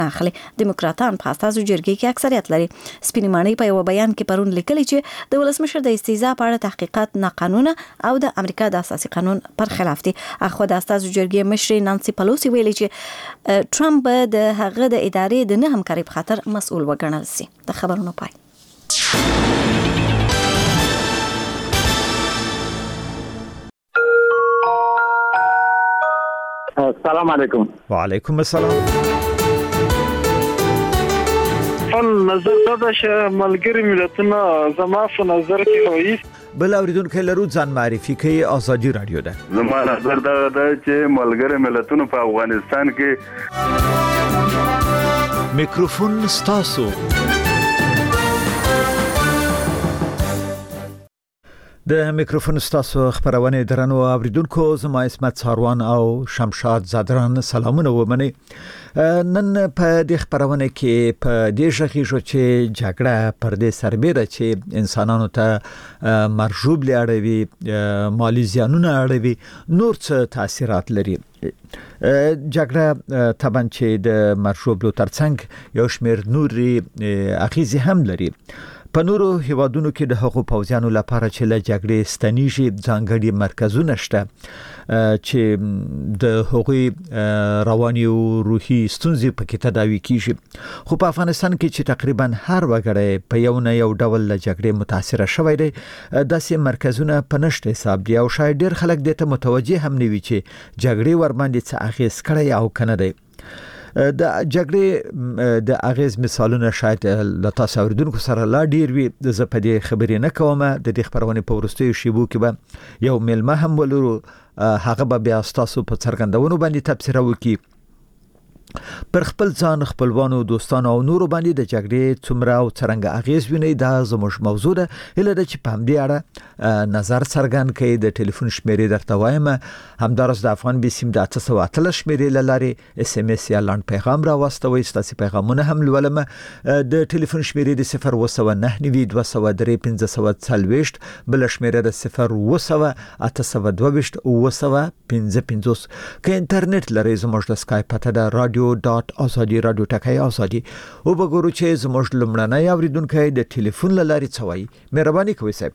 اخلي. دیموکراتان په اساسي جرګې کې اکثریت لري. سپینې ماڼۍ په یو بیان کې پرون لیکلي چې د ولسمشر د استیضاح په اړه تحقیقات ناقانونه او د امریکا د اساسي قانون پر خلاف دي. اخو د اساسي جرګې مشر نانسي پلوسی ویلي چې ټرمپ د هغه د ادارې د نه همکارۍ په خاطر مسؤل وګڼل سي. د خبرونو پای. السلام علیکم. وعلیکم السلام. نظر دا چې ملګری ملتونه زما په نظر کې وایي بل اوریدونکو لرو ځان معرفي کوي. آزادي رادیو ده. زما نظر دا چې ملګری ملتونه په افغانستان کې میکروفون ستاسو. د میکروفون ستاسو خبرونه درنو اوریدونکو زما اسمت ساروان او شمشاد زادران سلامونه ومني. نن په دې خبرونه کې په دې ژغیږو چې جګړه پر دې سربېره چې انسانانو ته مرجوب لري مالی زیانونه اړوي نور څه تاثیرات لري. جګړه طبعا چې د مرجوب لو ترڅنګ یو شمېر نوري اغیزې هم لري. په نورو هیوادونو کې د حقوق پوځیانو لپاره چې له جګړې ستنیږي ځانګړي مرکزونه شته چې د حقوقي رواني او روحي ستونزې پکې تداوي کیږي. خو په افغانستان کې چې تقریبا هر وګړی په یو نه یو ډول له جګړې متاثر شوی دی داسې مرکزونه په نشته حساب دي او شاید ډېر خلک دې ته متوجه هم نه وي چې جګړې ور باندې څه اغیز کړی او کنه دی. د جګړې د اغیز مثالونه شاید له تاسو اوریدونکو سره لا ډیر وي. زه په دې خبرې نه کوم. د دې خبرونه په ورستیو شیبو کې به یو ملمه هم ولرو. هغه به بیا تاسو په څرګندونو باندې تبصره وکړي پر خپل ځان خپلوانو دوستانو او نورو باندې د جګړې څومره او څرنګه اغیز ویني. دا زموږ موضوع ده. اله د چې په همدې اړه نظر څرګند کړي. د ټلیفون شمیرې درته وایم همدارس د افغان بي سیم د 813 شمیرې لارې اس ام اس یا لاند پیغام را واستوي. ستاسو پیغامونه هم لولم. د ټلیفون شمیرې د 019923540 بل شمیرې د 01822 که انټرنیټ لري زموږ د اسکایپ پته د radio.azadi radio ټکای ازادي او وګورو چې زموږ لمړنۍ اوریدونکو د ټلیفون لارې څوي. مهرباني کوئ صاحب.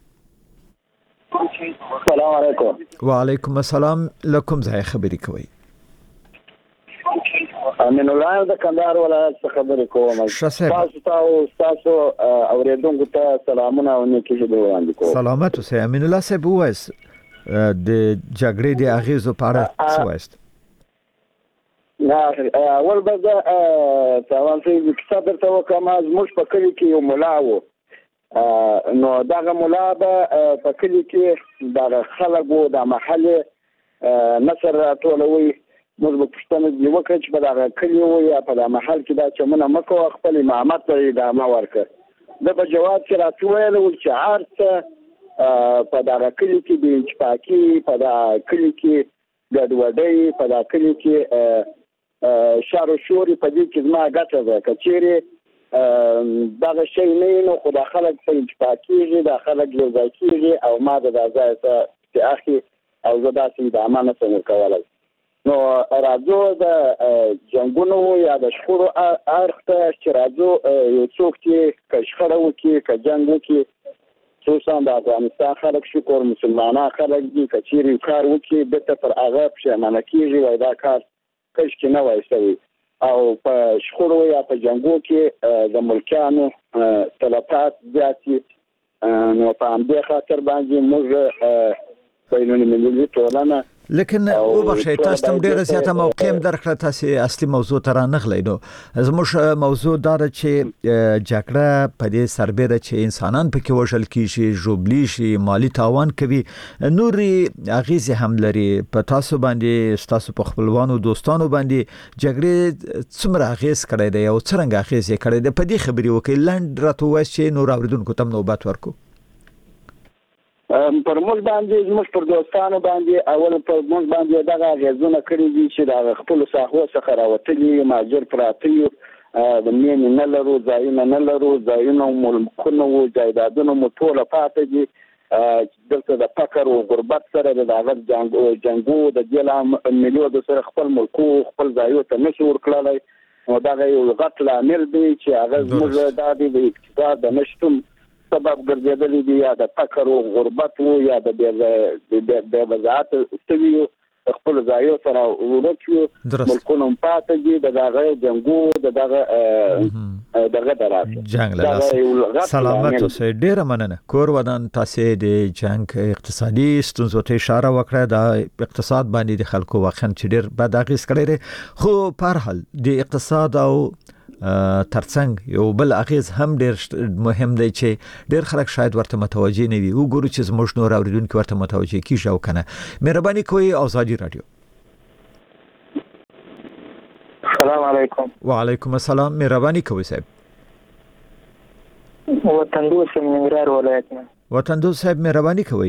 السلام علیکم. وعلیکم السلام. لکم ځای خبرې کوي. امین الله د کندهار ولایت څخه خبرې کوم. تاسو اوریدونکو ته سلامونه او نیکی وړاندې کوم. سلامت اوسئ. امین الله صاحب وایس د جګړې د اغیزو په اړه څه وایست؟ نه اول به تاوان چې کیسه درته وکم. زموږ په کلی کې یو ملا و. نو دغه ملا به په کلی کې د خلکو د محلې نصر ټولوي. موږ به پوښتنه دی وکړه چې په دغه کلی و یا په دغه محل کې دا چمونه مکو خپل امامت ته ادامه ورکړه. د په جواب کې راته ویل چې هر څه په دغه کلی کې د انچپاکي په دغه کلی کې ګډوډۍ په دغه کلی کې شر او شور په دې کې زما ګټه ده. کچېرې دغه شی نه نو خو د خلک په انچپاکیږي د خلک یو ځای کېږي او ما د ځای ته اخی او زه داسې د امانه څنګه کولای. نو راځو د جنگونو یا د شخړو اړخ ته چې راځو یو څوک چې شخړه وکړي که جنګ وکړي خصوصا د افغانستان خلک شکر مسلمانان خلک دي کچېرې کار وکړي بېرته پر هغه پښیمانه کېږي وایي دا کار کشکې نه وای شوی. او په شخړو یا په جنګو کې د ملکیانو تلفات زیاتې. نو په همدې خاطر باندې موږ بینالمللي ټولنه لیکن او بخښئ تاسو ته ډیره زیاته موقع هم درکړه. تاسو اصلي موضوع ته رانغلی. نو زموږ موضوع دا ده چې جګړه په دې سربېره چې انسانان پکې وژل کیږي ژوبلی شي مالی تاوان کوي نوري اغیزې هم لري په تاسو باندې تاسو په خپلوانو دوستانو باندې جګړه څومره اغیز کړی دی او څنګه اغیز یې کړی دی په دې خبرې وکړئ. لنډ راته وایي چې نور اوریدونکو ته نوبت ورکو. پر موږ باندې زموږ پر دوستانو باندې اول پر موږ باندې دغه غزونه کړی دي چې د خپل ساحو څخه راوتلي ماجر پراتی د مين نه لرو ځایونه نه لرو ځایونه ملکونه او جایدادونه مو ټول پاتې دي. دلته د فقر او غربت سره د هغه جنگو د جلام مليون د سره خپل ملکو خپل ځایو ته نشو ورکړلای. نو دا یو غټ لامل دی چې هغه زموږ د اقتصاد د نشټون سبب ګرځېدلی دی، یا د فقر او غربت وو، یا د بې وضاحت ستوي خپل ځایو سره ورکیو ملکونو پاتې دي دغه جنگو دغه دراسه جنگ له سلامت اوسه. ډیره مننه. کور ودان تاسو د جنگ اقتصادي ستونزو ته اشاره وکړه. د اقتصاد باندې د خلکو واخن چې ډیر بد اغیز کړی، خو په هر حال د اقتصاد او ترڅنګ یو بل اغیز هم ډیر مهم دی چې ډیر خلک شاید ورته متوجي نه وي. وګورو چې زموږ نور اوریدونکو ورته متوجي کیږي او کنه. مهرباني کوئ آزادی رادیو. السلام علیکم. وعلیکم السلام. مهرباني کوئ صاحب. وطندوس ننګرهار ولایت نه. وطندوس صاحب مهرباني کوئ.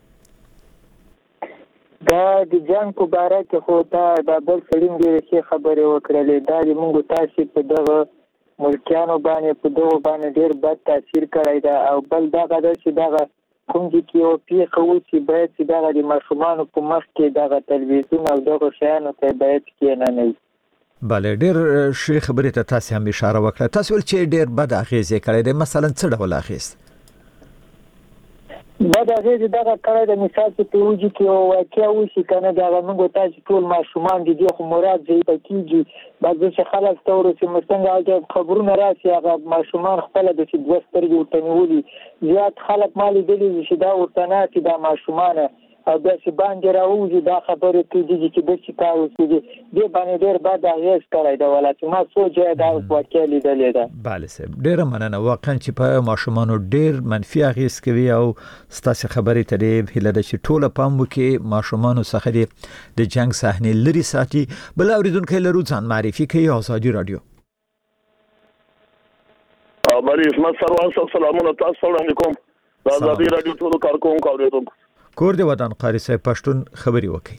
دا د جنگ په باره کې خو دا بل سلیم دی چې خبرې وکړلې، دا د موږ تاسو په دغه ملکیانو باندې په دغه باندې ډیر بد تاثیر کړی دا، او بل دا غواړي چې دا کوم چې یو پیښه وشي باید چې دا د ماشومانو په مخ کې دا تلویزیون او دغه شیانو ته باید کې نه وي. بله ډیر شی خبرې ته تاسو هم اشاره وکړه. تاسو ول چې ډیر بد اغیز کړی دی، مثلا څه ډول اغیز؟ بعد هغه دغه کړه د مثال په توګه کې او واقعیا وشي کنه دا موږ تاسو ټول ماشومان دي خو مراد دی پکېږي بعض څه خلک تور چې مستنګ خبرونه راشي هغه ماشومان خپل د دوسترګي وټنولي زیات خلک مالي دي چې دا ورتنه چې دا ماشومان او د سی باندې راوځي دا خبره کوي چې د څه کار وکړي دی باندې ډیر بعد هغه کړی دا ولایت ما سوچه دا واقعي لیدلې ده. bale سه ډیر مننه. واقعا چې په ماشومانو ډیر منفي اغیز کوي او ستاسو خبرې ته دی هله د ټوله پام وکي ماشومانو څخه د جنگ صحنه لري ساتي. بل اوریدونکو لرو ځان معرفي کوي. آزادی رادیو. بری اسمت سروان سلامونه تاسو علیکم. آزادی رادیو ټول کارکونکو اوریدونکو کور دی وطن قاری صاحب پښتون خبري وکي.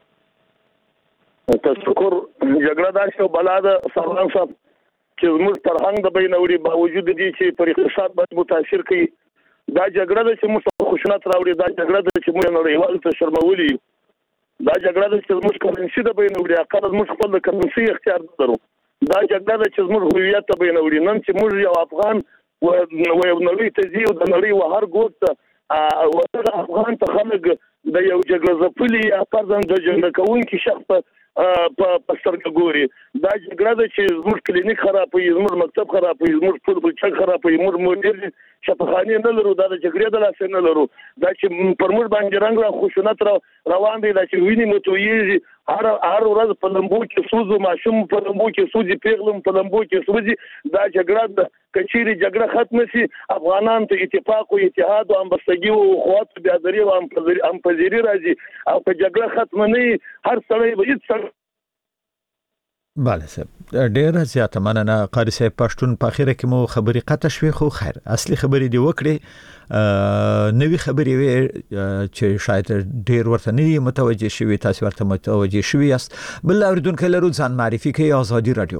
تشکر. جګړه دا شو بلاد سروان صاحب چې موږ فرهنګ د بینوري باوجود دي چې پر اقتصاد باندې متاثر کوي. دا جګړه چې موږ خوشنات راوړي، دا جګړه چې موږ نړیوال ته شرمولي، دا جګړه چې موږ کرنسي د بینوري اقل موږ خپل کرنسي اختیار درو، دا جګړه چې موږ هویت ته بینوري نن چې موږ یو افغان و یو نړۍ ته ځي او د نړۍ و هر ګوت او د افغان ته خلک د یو جګړه ځپلي یا پردن د جګړه کوونکي شخص په سترګه ګوري. دا جګړه چې زموږ کلینیک خرابوي، زموږ مکتب خرابوي، زموږ فوټبال چک خرابوي، موږ مدیر شفاخانه نه لرو، دا جګړه د لاس نه لرو، دا چې پر موږ باندې رنگ را خوشونت روان دي، دا چې ویني متويږي هر ورځ په لمبو کې سوزو، ماشوم په لمبو کې سوزي، پیغلم په لمبو کې سوزي. دا جګړه د کچيري جګړه ختم شي، افغانان ته اتفاق او اتحاد او همبستګي او قوت بیادری او همپذیری راځي او په جګړه ختم نه هر سړی به هیڅ. bale صاحب ډیر زیات مننه. قاری صاحب پښتون په اخره کې مو خبري قطع شوي، خو خیر اصلي خبري دی وکړي. نوې خبري وي چې شاید ډیر ورته نه متوجي شوي، تاسو ورته متوجي شوي یاست. بل اوریدونکو لرو ځان معرفي کوي. آزادی رادیو.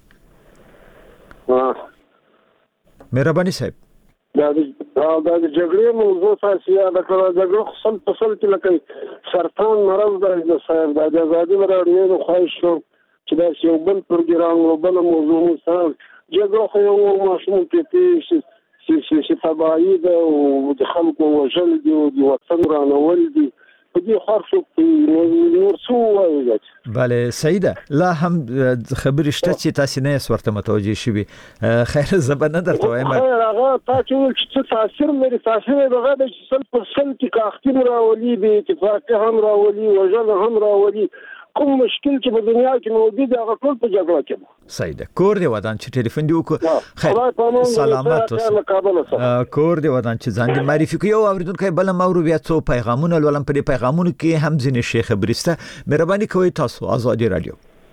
مهرباني صاحب. دا د جګړې موضوع تاسو یا د جګړو خپل فصل کې لکه سرطان مرض د صاحب د آزادی رادیو خواهش چې دا یو بل پروګرام او بل موضوع سره جګړه خو یو ماشوم کې چې تبعی ده او د خلکو وژل دي او د وطن رانول دي په دې خاصو کې نور څه وایي. bale سیده لا هم خبرې شته چې تاسو نه ورته متوجي شوي. خیر زبنه درته وایم هغه تاسو چې تاثیر لري، تاثیر دغه د 100% کې کاختین راولي، به اتفاق هم راولي، وژل هم راولي. کوم مشکل چې په دنیا کې موجود هغه ټول په جګړه کې ده. سیده کور دی ودان چې ټلیفون دی وکړه. خیر سلامت اوسه. کور دی ودان چې ځان دې معرفي کوي او اوریدونکو بل مورو بیا څو پیغامونه ولم په دې پیغامونو کې هم ځینې شي خبرسته. مهرباني کوئ تاسو آزادی رادیو.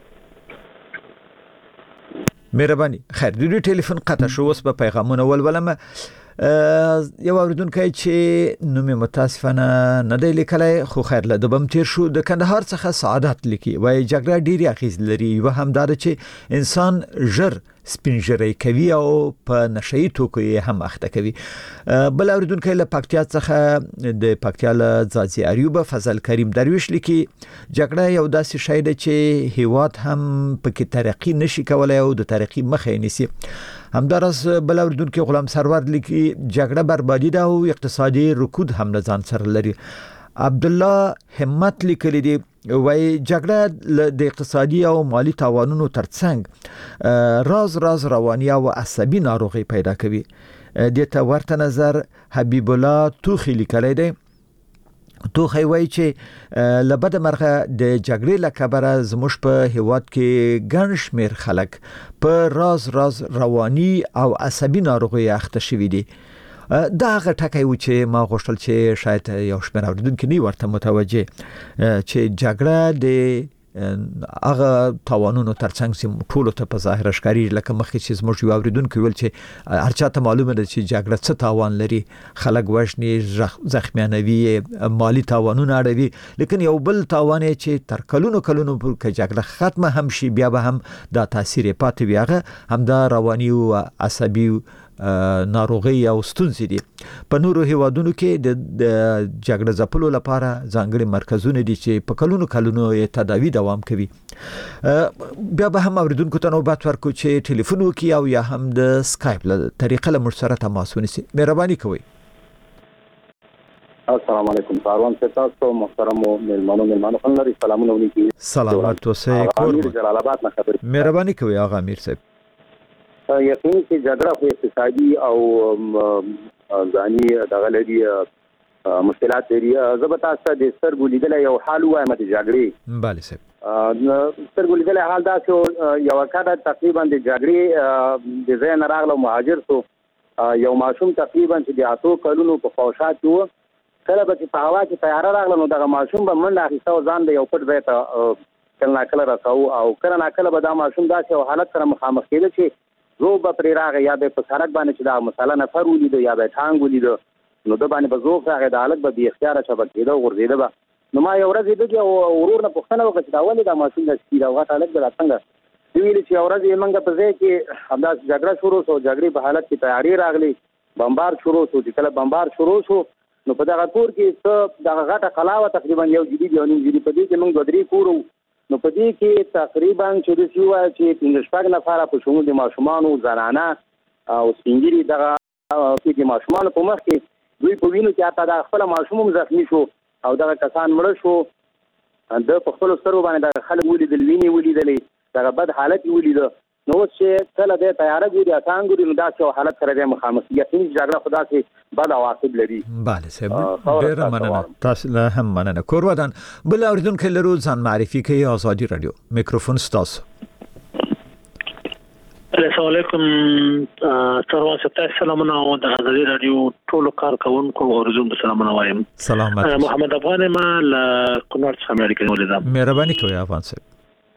مهرباني. خیر دې ټلیفون قطع شو، اوس په پیغامونه ولولم. یو اوریدونکو چې نوم متاسفانه نه دی لیکلی، خو خیر له دبم تیر شو. د کندهار څخه سعادت لیکي، وایي جګړه ډیره اغیز لري و هم دا چې انسان ژر سپینجری کوي او په نشئی توکو یې هم اخته کوي. بل اوریدونکو له پکتیا څخه د پکتیا له ځاځي اریوب فضل کریم درویش لیکي جګړه یو داسې شی ده چې هیواد هم پکې ترقی نشي کولای او د ترقی مخه نیسي. همدارس بل اوریدونکو غلام سرور لیکي جګړه بربادي ده او اقتصادي رکود هم نه ځان سره لري. عبد الله همت لیکلی دی وای جګړه د اقتصادي او مالی تاوانونو ترڅنګ راز رواني او عصبي ناروغي پیدا کوي. د ته ورته نظر حبیب الله توخی لیکلی دی. توخی وای چې لبد مرغه د جګړې لکبره زموږ په هیواد کې ګڼ شمیر خلک په راز رواني او عصبي ناروغي اخته شوي دي. دا هغه ټکی و چې ما غوښتل چې شاید یو شمېر اوریدونکو نه ورته متوجه چې جګړه د هغه تاوانونو ترڅنګ چې ټول ته په ظاهر ښکاري لکه مخکې چې زموږ یو اوریدونکو ویل چې هر چاته معلومه ده چې جګړه څه تاوان لري، خلک وژني، زخمیانوي، مالی تاوانونه اړوي، لیکن یو بل تاوان چې تر کلونو په جګړه ختمه هم شي بیا به هم دا تاثیر پاتې وي، هغه هم دا رواني او عصبي ناروغي او ستونزې دي. په نورو هیوادونو کې د جګړه ځپلو لپاره ځانګړي مرکزونه دي چې په کلونو یې تداوی دوام کوي. بیا به هم اوریدونکو ته نوبت ورکو چې ټلیفون وکړي او یا هم د سکایپ له طریقه له موږ سره تماس ونیسي. مهرباني کوئ. السلام علیکم ساروان تاسو محترم مهمانو خلک سلامونه ولیکي. سلامات اوسئ. امیر جلال آباد نه خبرې. مهرباني کوئ آقا امیر صاحب. یقیني چې جګړه خو اقتصادي او ځاني دغه لري مشکلات لري. زه به تاسو ته د سترګو لیدلی یو حال وایم د جګړې. بله صاحب. سترګو لیدلی حال دا چې یو کډه تقریبا د جګړې د ځای نه راغله مهاجر سو. یو ماشوم تقریبا چې د 8 کلونو په فوشات و، کله به چې په هوا کې طیاره راغله نو دغه ماشوم به منډه اخیسته او ځان د یو پټ ځای ته کله ناکله رساو او کله ناکله به دا ماشوم داسې یو حالت سره مخامخ کېده چې زو به پرې راغی یا به په سړک باندې چې دا مثلا نفر ولیده یا به ټانګ ولیده نو د باندې به زوغ راغی، د هلک به بې اختیاره چپه کېده او غورځېده به. نو ما یو ورځ لیده چې ورور نه پوښتنه وکړه چې دا ولې دا ماشوم داسې کېده او غټ هلک به دا څنګه ویلي چې یو ورځ یې موږ په ځای کې همداسې جګړه شروع شو، جګړې په حالت کې تیاري راغلي، بمبار شروع شو. چې کله بمبار شروع شو نو په دغه کور کې څه دغه غټه قلا وه تقریبا 1 جدي 1.5 جدي، په دې کې موږ 2-3 کور نو په دې کې تقریبا چې د سیوا چې 15 نفره په شمول د ماشومانو، زنانه او سپینګیري دغه کې د ماشومانو په مخ کې دوی په وینو کې حتی د خپل ماشوم هم زخمی شو او دغه کسان مړه شو. د په خپل سترګو باندې د خلک ولیدل، وینې ولیدلې، دغه بد حالت ولیده. نو چې کله د طیاره ګوري اسان ګوري نو داسې یو حالت سره د مخامخ یقیني جګړه خو داسې بد عواقب لري. بله صاحب ډېره مننه. تاسو له هم مننه. کور ودان بل اوریدونکو لرو ځان معرفي کوي. آزادي رادیو میکروفون ستاسو. السلام علیکم سروان صاحب، سلامونه او د آزادي رادیو ټول کارکونکو اوریدونکو سلامونه وایم. سلامات. محمد افغان ما له کونړ څخه امریکا ولیدم. مهرباني کوئ افغان صاحب.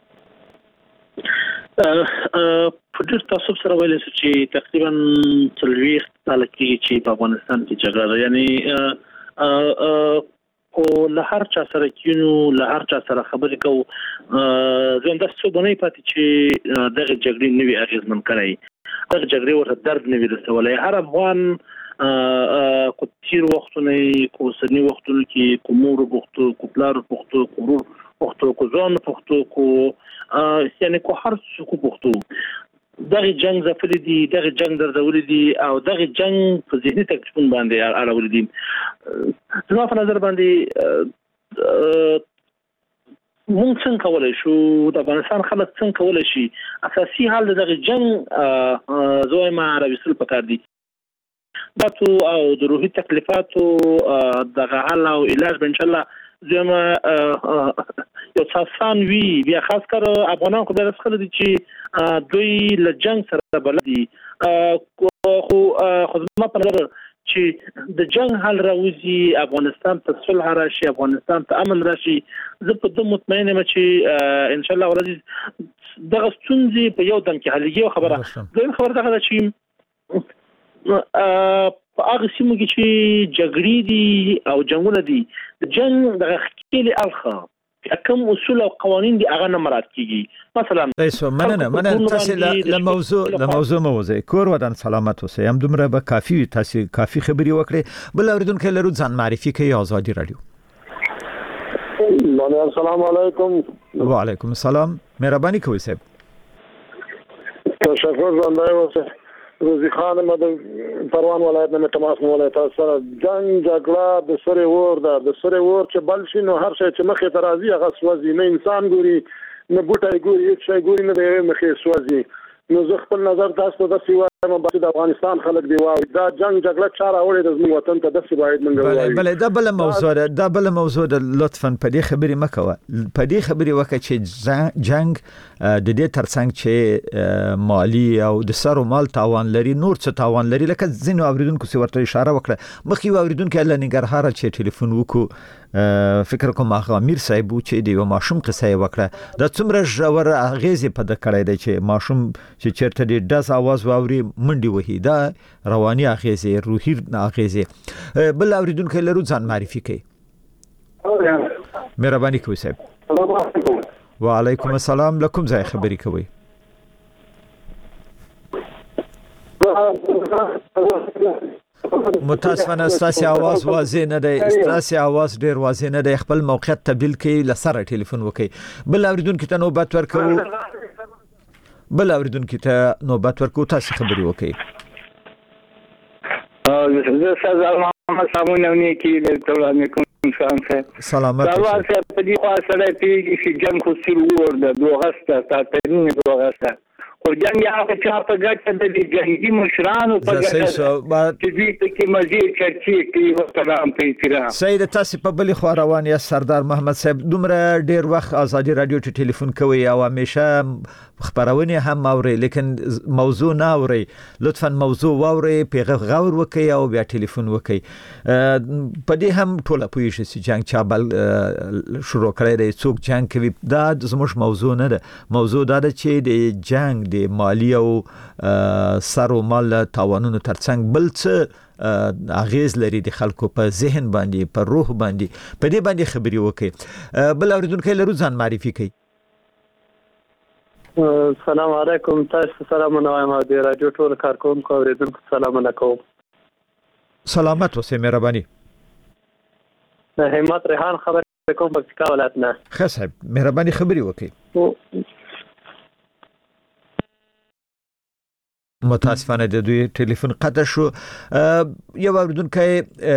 په ډېر تاسو سره ویل چې تقریبا 40 کال کې چې په افغانستان کې جګړه ده، یعنی او له هر چا سره کینو، له هر چا سره خبرې کوو، ځنده څه بنې پاتې چې دغه جګړې نوي اغیزمن کړي، دغه جګړې ورته درد نوي رسولای. هر افغان کو تیر وختونه، کو سنی وختونه کې کو مور بوختو، کو پلار بوختو، کو ورور بوختو، کو ځوان بوختو، کو یعنی کو هر څوک بوختو دغه جنگ زفل دي، دغه جنگ درځولې دي او دغه جنگ په ذهني تکلیفون باندې اړولې دي. زما په نظر باندې مونږ څنګه کولای شو، د افغانستان خلک څنګه کولای شي اساسي حل دغه جنگ زویما راوستل پکار دي. داتو او د روحي تکلیفاتو دغه حل او علاج ان شاء الله زما یو څاسان وی بیا خاص کر افغانان خو د رسخل دي چې دوی له جنگ سره بلد دي. خو ما په نظر چې د جنگ حل راوځي، افغانستان ته صلح راشي، افغانستان ته امن راشي، زه په دې مطمئن یم چې ان شاء الله ورځ دغه ستونزې په یو دم کې حلېږي. خبره دویم خبره دغه ده چې په هغه سیمو کې چې جګړې دي او جنګونه دي، د جنګ دغه ښکېلې اړخه کوم اصول او قوانين دي هغه نه مراعات کیږي. مثلا ایسو مننه تاسو له موضوع کور ودان سلامت اوسئ. هم دومره به کافی تاسو کافی خبري وکړي. بل اوریدونکو لرو ځان معرفي کوي آزادي رادیو. السلام علیکم. وعلیکم السلام. مهرباني کوئ صاحب. تشکر زنده اوسئ. روزي خان مدن پروان ولایت نه تماس ولایت سره جنگ جګړه د سره ور ده د سره ور چې بل شي نو هر شي چې مخې ته راځي هغه سوځي. نه انسان ګوري نه بوټي ګوري هیڅ شي ګوري نه د مخې سوځي. نو زه خپل نظر تاسو ته د سیوایم د افغانستان خلک دی واو دا جنگ جګړه چاره وړي د زموږ وطن ته د سی باید منګوي. بله دا بل موضوع ده. لطفا په دې خبرې مکوه. په دې خبرې وکړه چې جنگ د دې ترڅنګ چې مالی او د سر او مال تاوان لري نور څه تاوان لري. لکه ځینو اوریدونکو څه ورته اشاره وکړه. مخکې اوریدونکو له ننګرهار چې ټلیفون وکړو فکر کوم هغه امیر صاحب چې دی ماشوم قصه وکړه. دا څومره ژور اغیزې په د کړی دی چې ماشوم چې چیرته د داس आवाज واوري منډي وهي. دا رواني اغیزې روحي اغیزې. بل اوریدونکو لرو ځان معرفي کوي. مهرباني کوئ صاحب. وعلیکم السلام. لکم ځای خبري کوي. متاسفانه ستاسو आवाज واضح نه دی. ستاسو आवाज ډیر واضح نه دی. خپل موقعیت تبدیل کړئ لسره ټلیفون وکړئ. بل اوریدونکو ته نوبت ورکو. تاسو خبري وکړئ. زه سلام محمد سامونونی کې د تولانه کوم څنګه سلامت اوسه. په دې خاصه پیږي چې جنگ خو سیر ورده دوغسته تاتنی دوغسته خو جنگ هغه چې په ګټه د جنگي مشرانو په ګټه چې دې کې مزید چرچې کوي او سلام په احترام. سید تاسو په بل خو روان یا سردار محمد صاحب دومره ډیر وخت آزادي رادیو ته ټلیفون کوي او همیشه خبرونه هم اوري لیکن موضوع نه اوري. لطفا موضوع واوري پیغام غور وکي او بیا ټلیفون وکي. په دې هم ټوله پوي شي چې جنگ چا بل شروع کړی دی څوک جنگ کوي. دا زموږ موضوع نه ده. موضوع دا ده چې د جنگ د مالی او سر او مال تاوانونو ترڅنګ بل څه اغیز لري د خلکو په ذهن باندې په روح باندې. په دې باندې خبري وکي. بل اوریدونکو لرو ځان معرفي کوي. السلام علیکم. تاسو سلام نوایم د رادیو ټول کارکونکو اوریدونکو سلام علیکم. سلامت اوسئ. مهرباني. همت ریحان خبر کوم پکتیکا ولایت نه. ښه صاحب مهرباني خبري وکړئ. متاسفانه د دوی ټلیفون قطع شو. یو اوریدونکی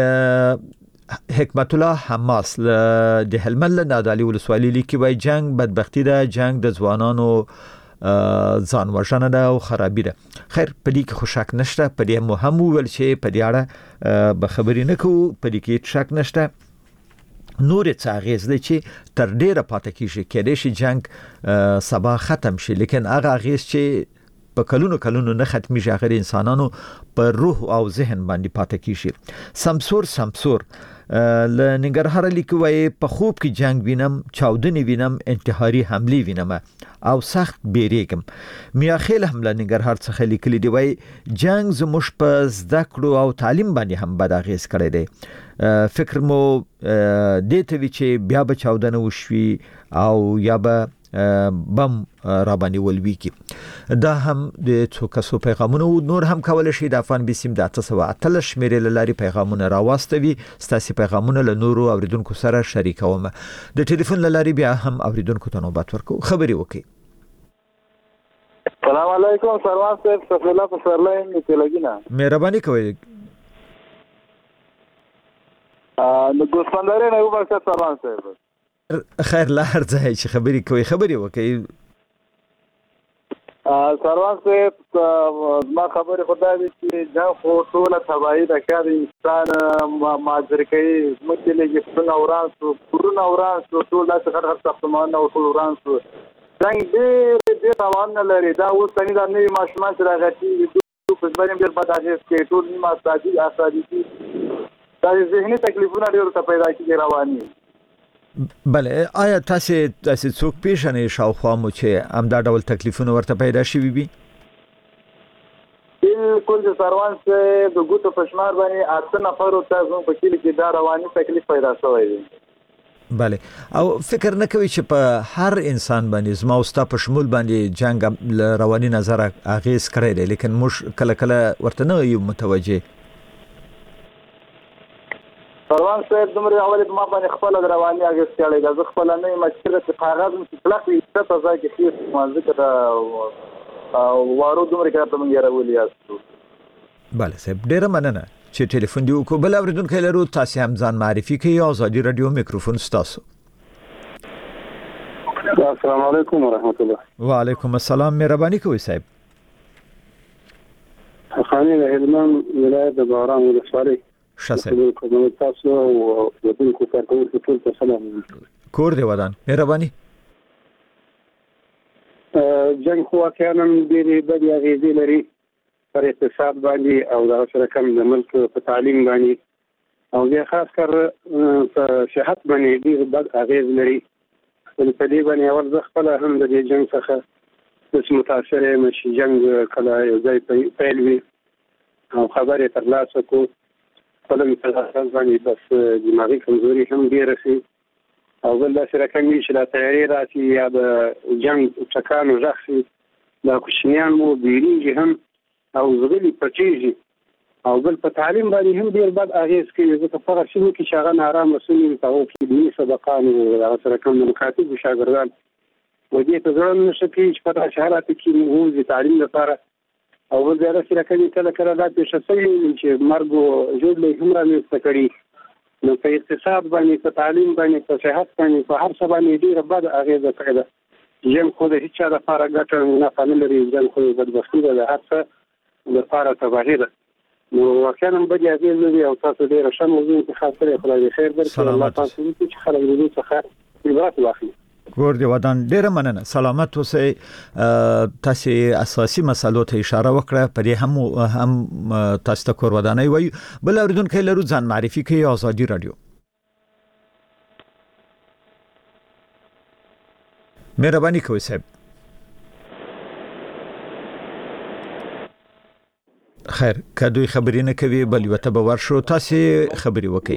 حکمت الله حماس د هلمند له نادعلي ولسوالۍ لیکي وای جنگ بدبختی ده. جنگ د ځوانانو ځان وژنه ده او خرابي ده. خیر په دې کې خو شک نشته. په دې مهم ول چې په دې اړه به خبرې نه کوو. په دې کې شک نشته. نور څه اغیز دی چې تر ډیره پاتې کیږي. کېدای شي جنگ سبا ختم شي لیکن هغه اغیز چې په کلونو نه ختمي ژغر انسانانو په روح او ذهن باندې پاتې کیږي. سمسور ل ننګرهار لیکوي په خوب کې جنگ وینم چاودنې وینم انتحاري حمله وینم او سخت بیریګم. میاخیل هم ل ننګرهار څخه لیکلي دی وای جنگ زموږ په زده کړو او تعلیم باندې هم بد اغیز کړی دی. فکر مو دې ته وی چې بیا به چاودنه وشوي او یا به بم را باندې ولوي کی. دا هم د څوکسو پیغامونه نور هم کول شي. د افغان بسیم د 813 شمیرې لاري پیغامونه راوستوي. ستاسو پیغامونه له نورو اوریدونکو سره شریکوم. د ټلیفون لاري بیا هم اوریدونکو ته نوبت ورکو. خبري وکي. السلام علیکم سروان صاحب. صفی الله پسرلاین ته لګینا. مهرباني کوئ. نو ګوسفندره نه وباسه سروان صاحب. خیر لار ځای چې خبري کوي خبري وکي. سروان صاحب ما خبره خدای دې چې دا خو ټول تبعید کار انسان ماجر کوي. مکه لګي څنګه اوران سو ټول داسې هر ساختمان او ټول اوران سو څنګه دې توان نه لري. دا اوس څنګه د نوې ماشومان سره راغلي په ځبریم ډېر بد اغیز کوي. ټول نیمه اسادي دا ذهني تکلیفونه ډېر ته پیدا کیږي رواني. بله آیا تاسو څوک پیژنې شاوخوا مو چې همدا ډول تکلیفونه ورته پیدا شوي وي؟ بالکل د سروان څخه د ګوتو په شمار باندې 8 نفر ته زموږ په کلی کې دا رواني تکلیف پیدا شوی دی. بله او فکر نه کوي چې په هر انسان باندې زما او ستا په شمول باندې جنگ رواني نظر اغیز کړی دی لیکن موږ کله کله ورته نه یو متوجه پروان صاحب دومره اول ما باندې خپل رواني اغیز کړی دا زه خپل نه مشکله چې کاغذ چې کلک وي څه ځای کې خیر ما ذکر وارو دومره کړه ته مونږ راولي یاستو بله صاحب ډیره مننه چې ټلیفون دی وکړو. بل اوریدونکو لرو تاسو هم ځان معرفي کړئ. آزادي رادیو میکروفون ستاسو. السلام علیکم ورحمت الله. وعلیکم السلام. مهرباني کوئ صاحب. خاني د هلمند ولایت د باران ولسوالۍ شاسه تاسو او ودونکو کارکونکو ټول ته سلام. کور دی ودان. مهرباني. جنگ خو واقعا ډېرې بدې اغېزې لري پر اقتصاد باندې او دا سره کم د ملک په تعلیم باندې او بیا خاص کر په صحت باندې ډېر بد اغېز لري. په دې باندې اول ځخ خپل هم د جنگ څخه د متاثر یم چې جنگ کله یو ځای پیل وي او خبرې ترلاسه کو خپل مثال باندې بس دماغي کمزوري هم ډېره شي او بل دا سره کم چې لا تیاری راشي یا د جنگ ټکانو راځي دا کوچنیان مو بیریږي هم او زغلی پچیږي او بل په تعلیم باندې هم ډیر بد اغیز کوي ځکه فقط شنو کې شاغه نارام مسؤلیت او کې دې سبقان او سره کوم مکاتب شاګردان و دې ته ځان نشي چې په حالات کې موږ تعلیم لپاره او بل ځای سره کوي کله کله دا پېښه شي چې مرګ جوړ هم راځي کړي نو په اقتصاد باندې په تعلیم باندې په صحت باندې په هر څه باندې ډیر بد اغیز کوي. یم خو د هیڅ لپاره ګټه نه فعال لري ځکه خو بدبختی ده هر څه د لپاره تباهي ده. نو واقعا بدی اغیز لري او تاسو ډیر ښه موضوع په خاطر خدای خیر درکړي. الله تاسو چې خلک دې څخه عبرت واخلي. کور دی ودان. ډیره مننه. سلامت اوسئ. تاسو اساسي مسلو ته اشاره وکړه په دې هم تاسو ته کور ودانای وای. بل اوریدونکو لرو ځان معرفي کوي. آزادي رادیو. مهرباني کوئ صاحب. خیر کدوې خبرې نه کوي بل یو ته به ورشو تاسو خبرې وکړئ.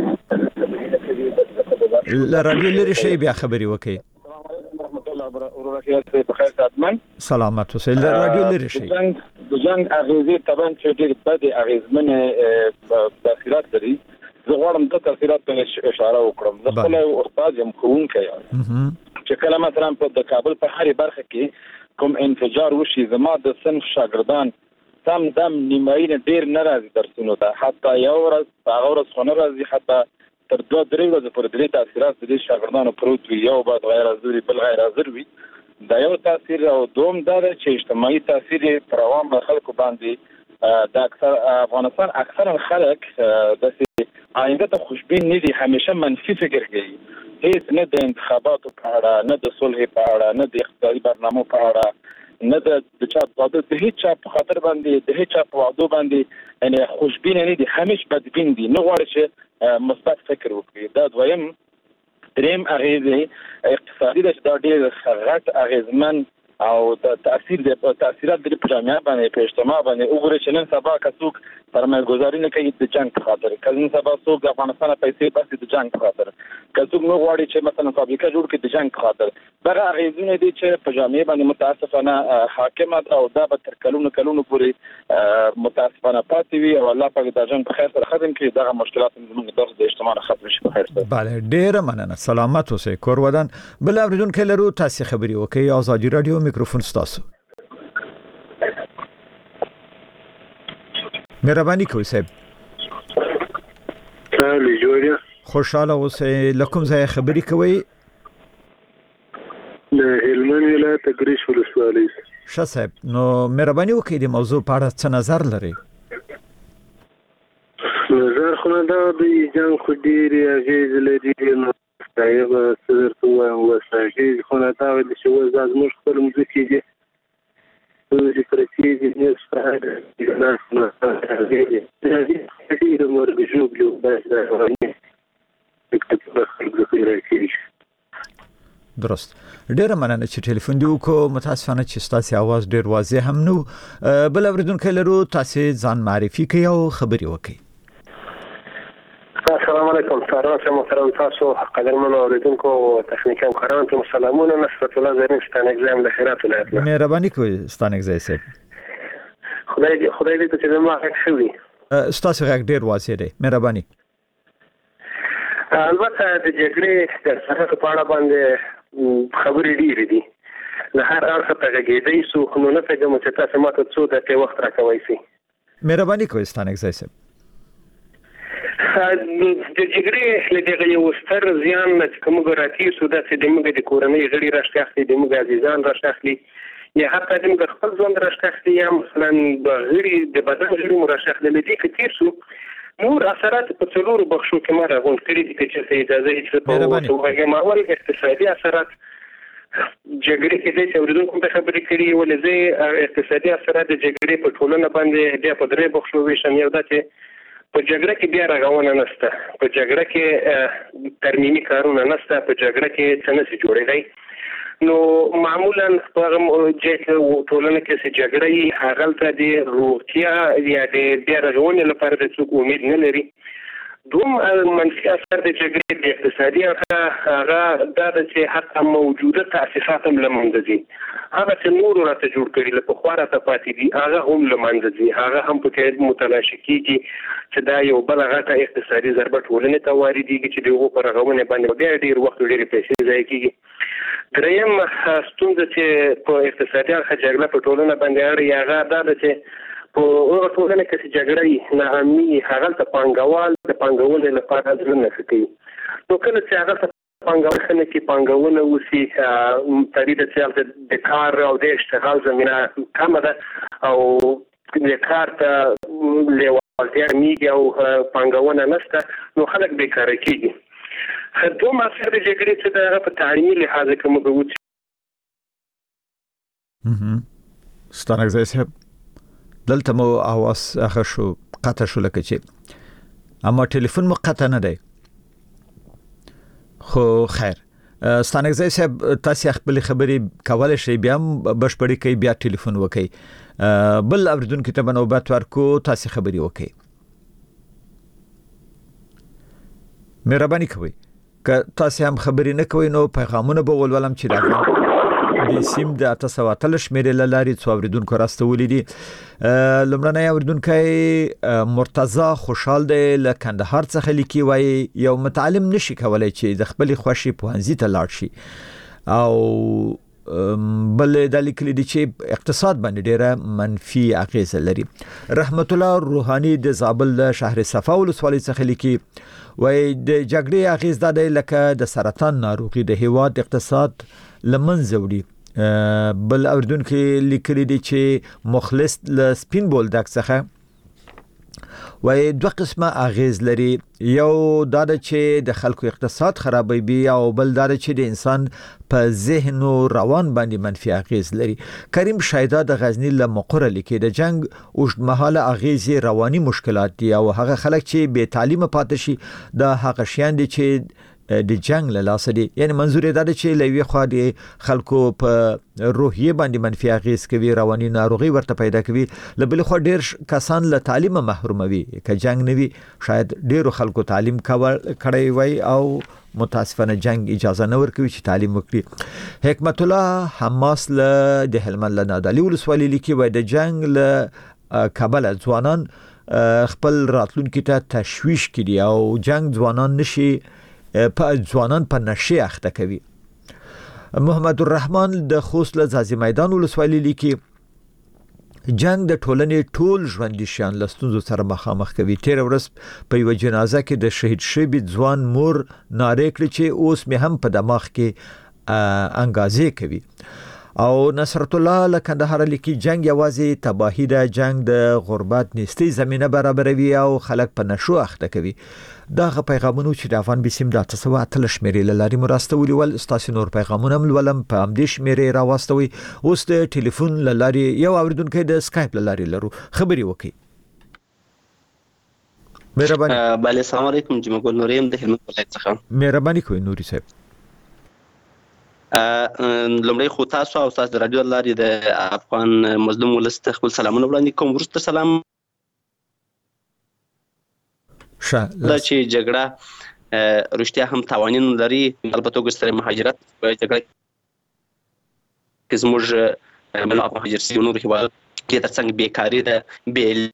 رادیو لري شي بیا خبرې وکړئ. سلامت اوسئ. رادیو لري شي. د جنگ اغیزې طبعا چې ډېر بد اغیزمنه تاثیرات لري. زه غواړم د تاثیرات په اشاره وکړم. زه خپل استاد یم ښوونکی یم چې کله مثلا په د کابل په هرې برخه کې کوم انفجار وشي زما د صنف شاګردان سم دم نیمایي نه ډیر نه راځي درسونو ته حتی یو ورځ هغه ورځ خو نه راځي حتی تر 2-3 ورځې پورې درې تاثیرات د شاګردانو پروت وي. یو بعد غیر حاضر بل غیر حاضر وي. دا یو تاثیر او دوم دا چې اجتماعي تاثیر پر عوام خلکو باندې د اکثر افغانستان اکثر خلک د آینده ته خوشبین نه دي همیشه منفي فکر کوي. هیڅ نه د انتخاباتو په اړه نه د صلح په اړه نه د اقتصادي برنامو په اړه نه د چا په د هیڅ چا په خاطر باندې د هیڅ چا په وعده باندې یعنی خوشبین نه دي همیشه بدبین دي. نه غواړي چې مثبت فکر وکړي. دا دویم دریم اغیزې اقتصادي د ډېر غټ اغیزمن او د تاثیرات د جامعه باندې په اجتماع باندې وګورئ چې نن سبا کڅوک سرمایه‌ګذاري نه کوي د جنگ په خاطر کله سبا څوک د افغانستان پیسې باسي د جنگ په خاطر کڅوک نو غواړي چې مثلا فابریکه جوړ کړي د جنگ په خاطر. دغه اغیزونه دي چې په جامعه باندې متاسفانه حاکمه او دا به تر کلونو پورې متاسفانه پاتې وي او الله پاک د جنگ په خیر سره ختم کړي. دغه مشکلات زموږ د اجتماع ختم شي په خیر سره. بله ډیره مننه. سلامت اوسئ. کور ودان. بل اوریدونکو لرو تاسو خبري وکړئ. آزادي رادیو میکروفون ستاسو. مهرباني کوئ صاحب. تعالی جوړه خوشاله اوسئ. لکم ځای خبري کوي. د هلمند ولایت ګریش ولسوالۍ. ښه صاحب نو مهرباني وکړئ د موضوع په اړه څه نظر لرئ؟ نظر خو دا د جنگ خو ډېرې اغېزې لري. نو دا به څه درته ووایم اوس اغېزې خو دا ویل چې اوس دا زموږ خپل مځکې دي چې پرتې دي درست. ډیره مننه چې ټلیفون دی وکړو. متاسفانه چې ستاسو आवाज ډیر واضح هم نو. بل اوریدونکو لرو تاسو ځان معرفي کړئ او خبري وکړئ. السلام علیکم سلام محترم تاسو قدرمن اوریدونکو او تخنیکی همکاران ته سلامونه نصرت الله زرین ستانګزم له خیرات ولایت نه مهرباني کوئ ستانګزای صاحب خدای دې ته چې ما حق شوي ستاسو غږ ډیر واسي دی مهرباني البته د جګړې د سرحد په اړه باندې خبرې ډېرې دي له هر اړخه ته غږېدی سو خو نه پېږم چې تاسو ماته څو دقیقې وخت راکوئ سي مهرباني کوئ ستانګزای صاحب د جګړې له دغه یو ستر زیان چې کوم ګراتي سو د موږ د کورنۍ غړي راځي د موږ عزیزان راځي یا حتی د موږ خپل ځوان راځي یا مثلا د غړي د بدن غړي مرشح د دې کتیر سو نور اثرات په څلورو بخشو کې ما راغون کړی دي چې اجازه یې په توګه ماول اقتصادي اثرات جګړې کې د اوریدونکو په خبرې کړي ولې اقتصادي اثرات د جګړې په ټولنه باندې د په درې بخشو ویشم یو د په جګړه کې بیا راغونه نشته په جګړه کې ترمیمي کارونه نشته په جګړه کې څه نشي جوړېدای نو معمولا په ټولنه کې چې جګړه هغه ته د روغتیا یا د بیا راغونې لپاره د څوک امید نه لري دوم منفي اثر د جګړې د اقتصادي هغه دا چې حتی موجوده تاسیسات هم لمنځي هغه چې نور راته جوړ کړي له پخوا راته پاتې دي هغه هم لمنځي هغه هم په کې متلاشي کیږي چې دا یو بل غټه اقتصادي ضربه ټولنې ته واردېږي چې دغه پر غوونه باندې بیا ډیر وخت ډیر پیسې ضایع کیږي دریم ستونزه چې په اقتصادي جګړه په ټولنه باندې اړ یاغه دا چې په اوغه ټولنه کې چې جګړه نه امني هغه ته پانګوال د پانګولو لپاره ځنه کوي نو کله چې هغه پانګوال څنګه کې پانګونه وسی ترې چې د کار او د اشتغال زمينه کم ده او د کار ته لیوالتیا میږي او پانګونه نشته نو خلک بیکار کیږي دوم اثر د جګړې چې د په تعلیمي لحاظ کې موږ ستانګزای صاحب دلته مو اواز اخر شو قطع شو لکه چې اما ټلیفون مو قطع نه دی خو خیر ستانګزای صاحب تاسو خپل خبرې کولای شئ بیا بشپړی کوي بیا ټلیفون وکي بل اوریدونکو ته نوبت ورکو تاسو خبرې وکي مهرباني کوئ که تاسو هم خبرې نه کوئ نو پیغامونه به ولولم چې راغلي د سیم د 813 شمیرې لاري څو اوریدونکو راستولې دي لمړنۍ اوریدونکو مرتضی خوشحال دی له کندهار څخه لیکي وای یو متعلم نشي کولای چې د خپل خوشي پوهنځي ته لاړ شي او بل د لیکلي دي چې اقتصاد باندې ډیره منفي اغیزه لري رحمت الله روحاني د زابل شهر صفا ولسوالۍ څخه لیکي وای د جګړې اغیز د لکه د سرطان ناروغي د هیواد اقتصاد لمنځه وړي بل اوردونکو لیکلي دي چې مخلص ل سپین بولدک څخه وای دوه قسمه اغیز لري یو دا چې د خلکو اقتصاد خرابوي او بل دا چې د انسان په ذهن او روان باندې منفي اغیز لري کریم شایدا د غزنی له مقره لیکي د جنگ اوږدمهاله اغیز رواني مشکلات دي او هغه خلک چې بے تعلیم پاتې شي د هغه شیان دي چې د جنگ له لاسه دي یعنی منظور دا چې لوي خو دي خلکو په روحیه باندې منفي اغیز کوي رواني ناروغي ورته پیدا کوي لبل خو ډیر کسان له تعلیم محروموي که جنگ نوي شاید ډیرو خلکو تعلیم کړی وای او متاسفانه جنگ اجازه نه ورکوي چې تعلیم وکړي حکمت الله حماس له د هلمند له نادعلي ولسوالۍ لیکي وای د جنگ له کابل ځوانان خپل راتلونکي ته تشویش کړي او جنگ ځوانان نشي ځوانان په نشه اخته کوي محمد الرحمن د خوست له ځاځي میدان ولسوالۍ لیکي جنگ د ټولنې ټول ژوندۍ شیان له ستونزو سره مخامخ کوي تیر ورځ په یو جنازه کې د شهید شوی ځوان مور ناره کړې چې اوس مې هم په دماغ کې انګازې کوي او نصرت الله له کندهار لیکي جنگ یوازې تباہی ده جنگ د غربت نيستي زمينه برابروي او خلک په نشو اخته کوي داغه پیغامونو چې د افغان بسیم د 813 شمیرې لاري مرستولي ول استاسو نور پیغامونه ولم په امدې شمیرې راوستوي اوس د ټلیفون لاري یو اوریدونکو د سکایپ لاري لرو خبري وکي مهرباني بله السلام علیکم جمعګل نوریم د هلمند ولایت څخه مهرباني کوئ نوري صاحب لمړی خو تاسو او تاسو د رادیو لاري د افغان مظلوم ولست خپل سلامونه وړاندې کوم ورسته سلام دا چې جګړه رښتیا هم تاوانین لري البته ګستر مهاجرت په جګړه کې زموږ مهاجر سي نور هیواد کې ترڅنګ بیکاری ده بیل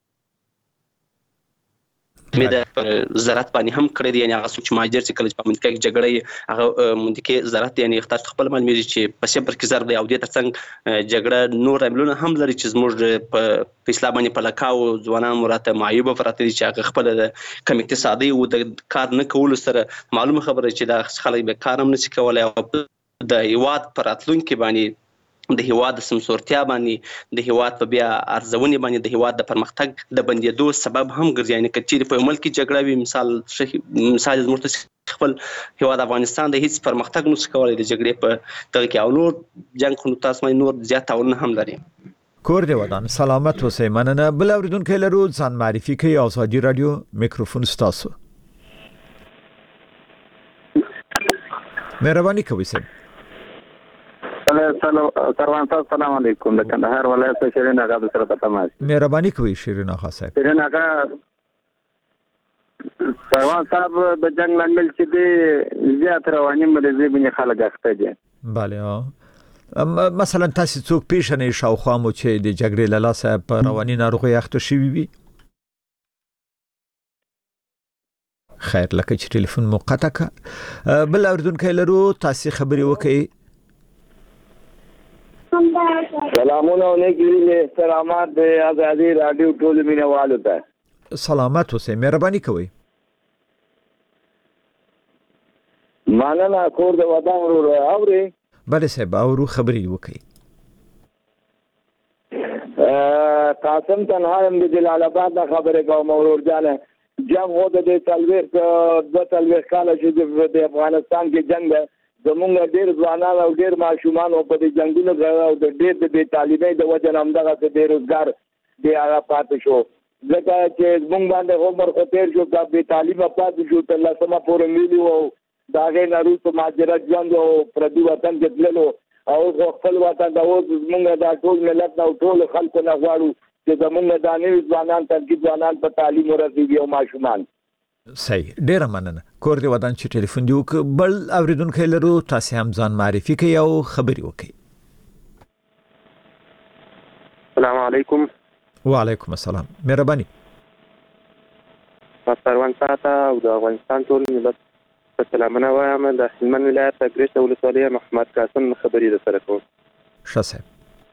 مې د زراعت باندې هم کړی دی یعنی هغه څوک چې مهاجر چې کله په منطقه کې جګړه هغه منطقه زراعت یعنی اختیار خپل معلومي چې په صفر کې ضرب دی او د ترڅنګ جګړه نور عملونه هم لري چې زموږ په اسلام باندې په لکاو ځوانان مراته معیوب پراته دي چې هغه خپل د کم اقتصادي او د کار نه کول سره معلومه خبره چې دا خلک به کار هم نشي کولای او د هیواد پر راتلونکي باندې د هیواد د سمسورتیا باندې د هیواد په بیا ارزونې باندې د هیواد د پرمختګ د بندیدو سبب هم ګرځي یعنی کچې په ملک کې جګړه وي مثال زموږ خپل هیواد افغانستان د هیڅ پرمختګ نشي کولای د جګړې په دغه کې او نور جنگ خو تاسو مې نور زیات تاون هم لري کور دی ودان سلامت اوسئ مننه بل اوریدونکو لرو ځان معرفي کوي ازادي رادیو میکروفون ستاسو مهرباني کوئ سر السلام علیکم د کندهار ولایت شیرین آقا سره په تماس مهرباني کوئ شیرین آقا صاحب شیرین آقا سروان صاحب د جنگ لامل چې دی زیات رواني مریضي بني خلک اخته دي bale مثلا تاسو څوک پیښنې شاوخوا مو چې د جګړې له لاسه په رواني ناروغي اخته شوي وي خیر لکه چې ټلیفون مو قطع کا بل اوریدونکو لرو تاسو خبري وکړئ سلامونه علیکم سلامات د ازادي رادیو ټول مینوالو ته سلامات اوسئ مهرباني کوئ مننه کور د ودان ورو اوري بله صاحب اورو خبري وکړئ قاسم تنهایم د جلال آباد خبره کوم ورور جان جنگ هو د تلويخ د تلويخ کال چې د افغانستان کې جنگ ده زمونږ ډېر ځوانان او ډېر ماشومان په دې جنگونو او د ډېر د بې تعلیمۍ د وجه نه همدغه د بیروزګار دی هغه پاتې شو ځکه چې زمونږ باندې عمر خو تېر شو دا بې تعلیمه پاتې شو تر لسمه پورې ملي او د هغې نه وروسته مهاجرت ژوند او پردي وطن کې تللو او خپل وطن ته اوس زمونږ دا ټول ملت نه او ټولو خلکو نه غواړو چې زمونږ دا نوي ځوانان تنکي ځوانان په تعلیم ورسېږي او ماشومان صحیح ډیره مننه کور دی ودان چې ټلیفون دی وک بل اوریدونکو لرو تاسو هم ځان معرفي کوي او خبري وکړي السلام علیکم وعلیکم السلام مهرباني سروان ساته او د افغانستان ټول ملت سلامونه وایم د هلمند ولایت اګریس ولسوالۍ محمد قاسم خبري در سره کوم ښه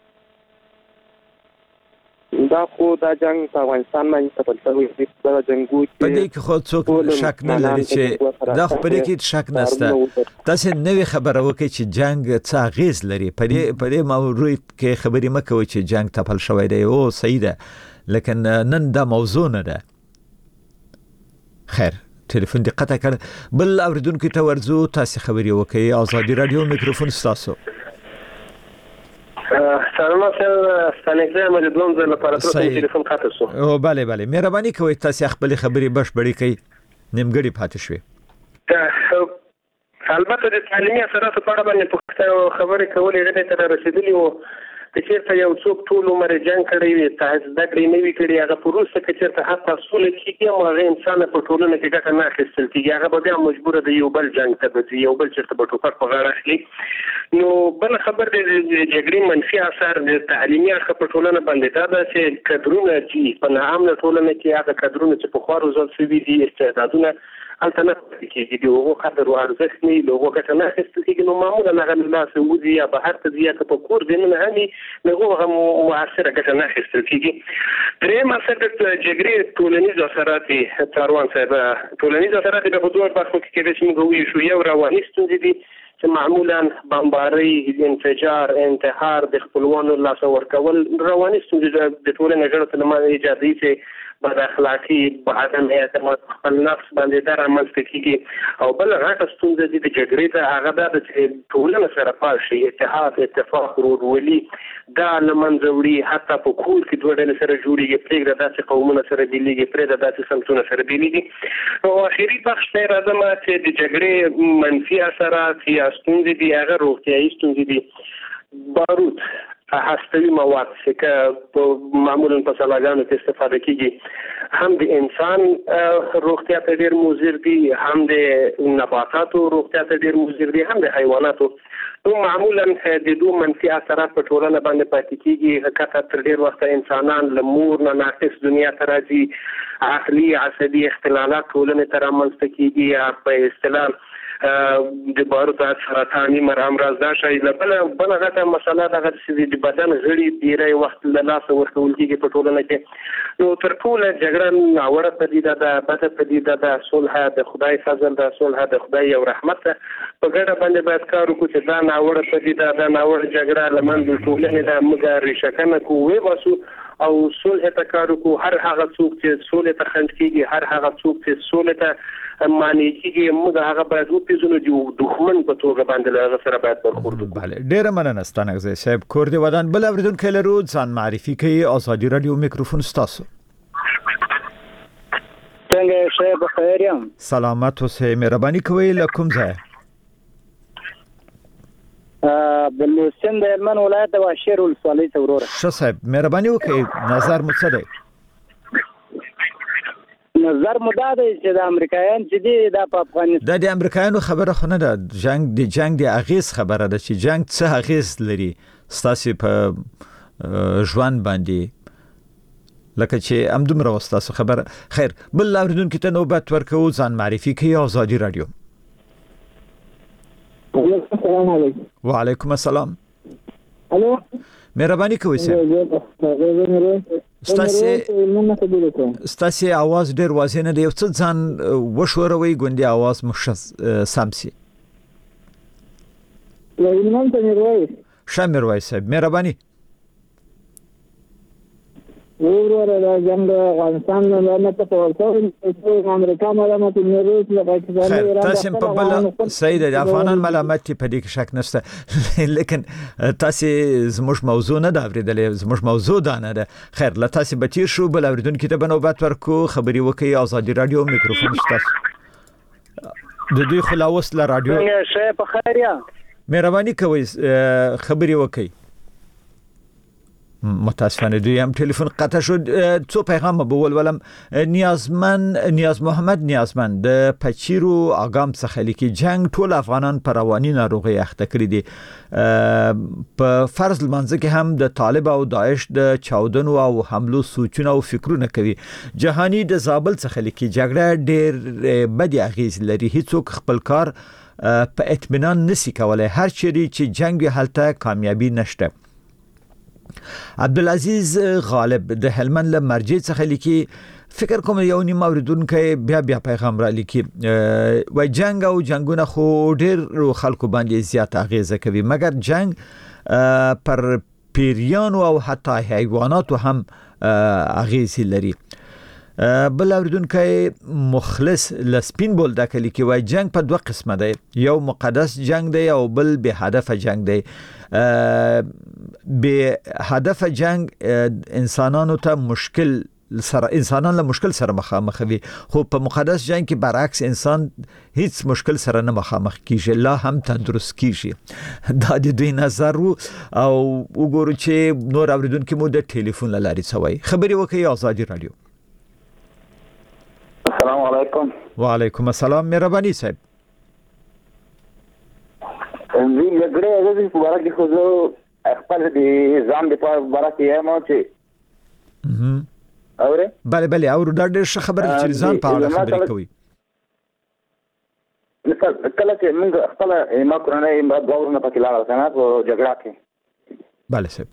دا خو دا جنگ په افغانستان باندې تپل شوی دا جنگو په دې کې خو څوک شک نه لري چې دا خو په دې کې شک نشته تاسو نوې خبره وکړئ چې جنگ څه غیز لري په دې موضوع کې خبرې مکوئ چې جنگ تپل شوی دی او صحیح ده لیکن نن دا موضوع نه ده خیر ټلیفون دې قطع کړ بل اوریدونکو ته ورځو تاسو خبرې وکړئ ازادي رادیو میکروفون ستاسو سلام ستانګزه مې دوم ځل لپاره ټلیفون قطع شو او bale مهرباني کوئ تاسو خپل خبرې بشپړې کړئ نیمګړی پاتې شوې البته د تعلیمي اثراتو په اړه باندې پوښتنه خبرې کولې غوښتل تر رسیدلی وو چې یو څوک ټول عمر جنگ کړی وي تاسو د کړی نه وی کړی هغه پروسه کې چې حتی اصول کې هغه انسان په ټولنه کې ګټه نه اخیستل کیږي هغه به مجبور دی یو بل جنگ ته ځي یو بل چې په ټوپک په غاړه اخلي نو بل خبر د جګړې منفي اثر د تعلیمي اړخ په ټولنه باندې دا چې کډرونه چې په عامه ټولنه کې هغه کډرونه چې په خورو ځل سوي دي استعدادونه البته کې دی او قدر او ارزښت نه لوګو کټه نه هیڅ کې نو معمولا هغه لاس ودی یا بهر ته زیاته په کور دي نه هني لوګو مؤثره کټه نه هیڅ کېږي درې مسله د جګړې ټولنیز اثرات تاروان صاحب ټولنیز اثرات په دوه برخو کې کې چې موږ شو یو رواني ستونزې دي چې معمولا بمباري انفجار انتحار د خپلوانو لاس ورکول رواني ستونزې د ټولنې غړو ته نه ایجادي چې بد اخلاقی عدم اعتماد خپل نفس باندې در عمل کیږي او بل غټه ستونزه دي د جګړې ته هغه د ټولنې سره پاشي اتحاد اتفاق ورولي دا لمنځه وړي حتی په کور کې دوه ډلې سره جوړیږي پرېږده داسې قومونه سره بیلیږي پرېږده داسې سمتونه سره بیلیږي او اخري بخش ته راځم چې د جګړې منفي اثرات یا ستونزې دي هغه روغتیایي ستونزې دي بارود هستوي مواد چې معمولا په سلاګانو کې استفاده کیږي هم د انسان روغتیا ته ډیر مضر دي، هم د نباتاتو روغتیا ته ډیر مضر دي، هم د حیواناتو. نو معمولا د دوه منفي اثرات په ټولنه باندې پاتې کیږي. حقیقت تر ډیر وخت انسانان له مور نه ناقص دنیا ته راځي، عقلي عصبي اختلالات ټولنه ته رامنځته کیږي. په اصطلاح د باروت سرطاني امراض دا شی بل غټه مسله دغه چې د بدن غړي ډیری وخت له لاسه ورکول کیږي په ټولنه کې. نو تر ټوله جګړه ناوړه پدیده ده، بده پدیده ده. صلح د خدای فضل ده، صلح د خدای یو رحمت ده. په ګډه باندې باید کار وکړو چې دا ناوړه پدیده ده، ناوړه جګړه له منځه ټولنې ده موږ ریشهکنه کوو وباسو او صلح ته کار وکړو. هر هغه څوک چې صلح ته خنډ کیږي، هر هغه څوک چې صلح ته معنی کیږي، موږ هغه باید وپیژنو چې دښمن په توګه باندې له هغه سره باید برخورد وکړو. بله، ډیره مننه ستانکزی صاحب. کور دی ودان بل اوریدونکو لرو ځان معرفي کوي. آزادي رادیو میکروفون ستاسو. څنګه شې په خیر یم؟ سلامت اوسئ. مهرباني کوئ له کوم ځای؟ بلوچستان د هلمند ولایت د واشیر ولسوالۍ ته وروره. ښه صاحب، مهرباني وکړئ، نظر مو څه دی؟ نظر مو دا دی چې د امریکایان چې دی دا په افغانستان د امریکایانو خبره خو نه ده، جنگ د اغیز خبره ده چې جنگ څه اغیز لري ستاسو په ژوند باندې، لکه چې همدومره وستاسو خبره. خیر، بل اوریدونکو ته نوبت ورکوو. ځان معرفي کوي. آزادي رادیو. السلام علیکم. وعلیکم السلام. الو، مهرباني کوئ صاحب. ستاسو आवाज ډیر واضح نه دی. یو څه ځان وشوروي ګوندې आवाज مو سمسي. لایمن ته میرویس. شامروي صاحب، مهرباني. وروره د جنگ افغانستان نه ته په ورته امریکا ملامت میرویس له پاکستان تاسو په بل سید افغانان ملامت په دې کې شک نشته، لیکن تاسو زموږ موضوع نه دا ورېدلې، زموږ موضوع دا نه ده. خیر، له تاسو بچیر شو. بل اوریدونکو ته بنوبت ورکو. خبري وکي. آزادي رادیو میکروفون تاسو. د دوی خلاص له رادیو. څنګه شې په خیر یم؟ مهرباني کوئ خبري وکي. متاسفانه دوی هم تلفن قطع شد. څو پیغام به ولولم. نیاز محمد نیازمن د پچیرو اقام څخه لیکي جنگ ټول افغانان پر رواني ناروغي اخته کړی دي. په فرض لمانځه کې هم د طالب او داعش د چاودنو او حملو سوچونه او فکرونه کوي. جهاني د زابل څخه لیکي جګړه ډېر بد اغیز لري، هیڅوک خپل کار په اطمینان نسی کولای، هر چیرې چې جنگ هلته کامیابی نشته. عبدالعزیز غالب د هلمند له مرجع څخه لیکي فکر کوم یو نیم اوریدونکو بیا پیغام را لیکي وای جنگ او جنگونه خو ډیر خلکو باندې زیات اغیزه کوي، مګر جنگ پر پیریانو او حتی حیواناتو هم اغیز لري. بل اوریدونکو مخلص لسپین بولدا کلی کې وای جنگ په دوه قسمه دی، یو مقدس جنگ دی او بل به هدف جنگ دی. به هدف جنگ انسانانو ته مشکل له مشکل سره مخامخ وي، خو په مقدس جنگ کې برعکس انسان هیڅ مشکل سره نه مخامخ کیږي، لا هم تندرست کیږي. دا د دوی نظر او وګورو چې نور اوریدونکو مو د ټلیفون لاري څوي. خبري وکي. آزادي رادیو. السلام علیکم. وعلیکم السلام. مهرباني صاحب. زه لګره د مبارک خو زه خپل د ځان د مبارک یم چې اوره بله او دا ډېر ښه خبره چې ځان په اړه خبرې کوي. مثال کله چې موږ خپل ما کورنۍ ما باورونه پکې لاړل کنه په جګړه کې. بله صاحب.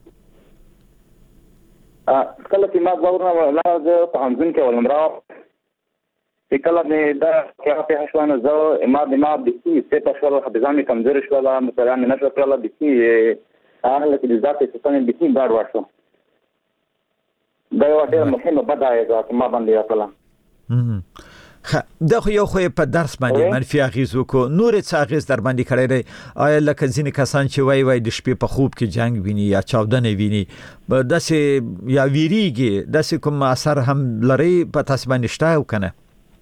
کله چې ما باورونه لاړل په همزن کې ولمرا کله مې دا کې په حشوانه زه ما د دې په شوال حافظان کمزور شول، مثلا نه نشو کړل د دې هغه چې د ذاتي څخه د دې بار ورشو. دا یو ډېر مهمه بدايه ده چې ما باندې راغله. دا خو یو په درس باندې منفي اغیز وکړو، نور څه اغیز در باندې کړی دی؟ آیا لکه ځینې کسان چې وای د شپې په خوب کې جنگ ویني یا چاودنه ویني داسې یا ویریږي، داسې کوم اثر هم لري په تاسو باندې شته او کنه؟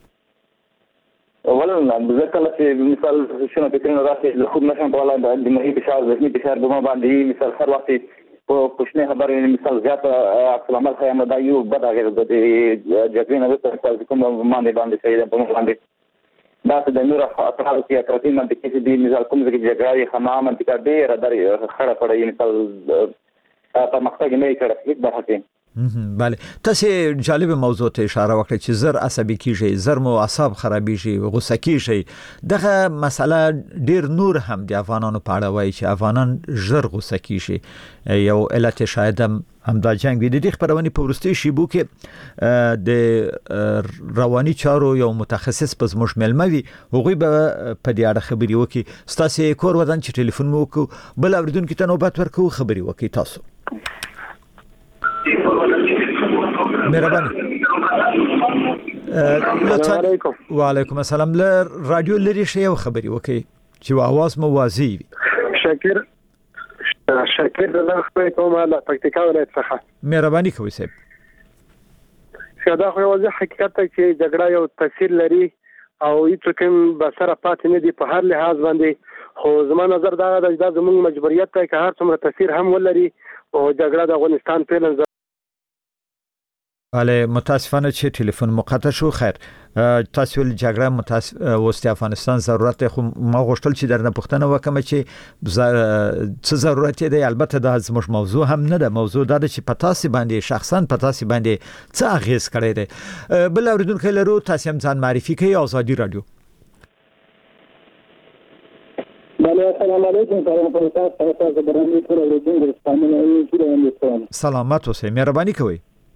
اولا ذکر چې مثال شنو فکرونه راځي د خوب نشم په اړه د مهي فشار ذهني فشار به ما باندې مثال هر وخت په کوشنه خبرې مثال زیات عکس العمل خیام دا یو بد هغه د جګړې نه وروسته کوم باندې شهید په باندې دا د نور افراد چې ترتیب باندې کې دي مثال کوم ځای جګړې خمام منطقه ډېر درې خړه کړې مثال په مقصد نه کړه هیڅ برخه بله تاسو جالب موضوع ته اشاره وکړه چې زر عصبي کیږي زر مو اعصاب خرابېږي غوسه کیږي دغه مسله ډیر نور هم د افغانانو په اړه وایي چې افغانان زر غوسه کیږي یو علت شاید هم دا جنگ د دې خبرونه په ورستي شیبو کې د رواني چارو یو متخصص په زموږ ملموي هغوی به په دې اړه خبري وکړي تاسو کور ودان چې ټلیفون مو وکړو بل اوریدونکو ته نوبت ورکو خبري وکړي تاسو مهرباني وعلیکم السلام له رادیو لري شی او خبري وکي چې आवाज مو واضح وي شاکر د خپل کومه له پکتیکا ولایت څخه مهرباني کوي صاحب دا خو یو حقیقت چې جګړه یو تاثیر لري او هیڅ کوم بسره پاتې نه دی په هر لحاظ باندې خو زما نظر دا د زموږ مجبوریت دی چې هر څومره تاثیر هم ولري او جګړه د افغانستان په لنځ بله متاسفانه چې ټلیفون مقطع شو خیر تاسو ول جګړه وست افغانستان ضرورت خو ما غوښتل چې درنه پښتنه وکم چې څه ضرورت دی البته دا زموږ موضوع هم نه ده موضوع دا چې پتاسي باندې شخصا پتاسي باندې څه اغیز کړی دی بل اوریدونکو لرو تاسو هم ځان معرفي کوي آزادي رادیو بله السلام علیکم تاسو برنامه ټول اوریدونکو ستاسو سلامات اوسئ مهرباني کوئ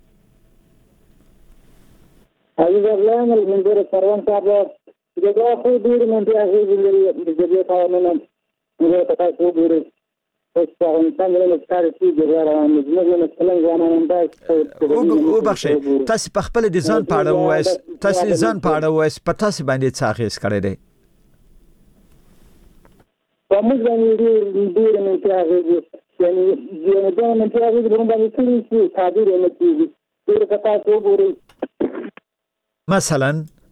عزیز افغان المنظر سروان صاحب جګړه خو ډېر منځه هغه لري د جګړې قانون نه تاسو وګورئ چې افغانستان له ستاره چې جګړه موږ مثلا ځوانان او بخښه تاسو په خپل د ځان په اړه وایس تاسو ځان په اړه وایس په تاسو باندې څه اغیز کړی دی په موږ باندې ډېر منځه هغه یعنی دا منځه هغه باندې څه تعبیر نه کیږي ډېر تاسو وګورئ مثلا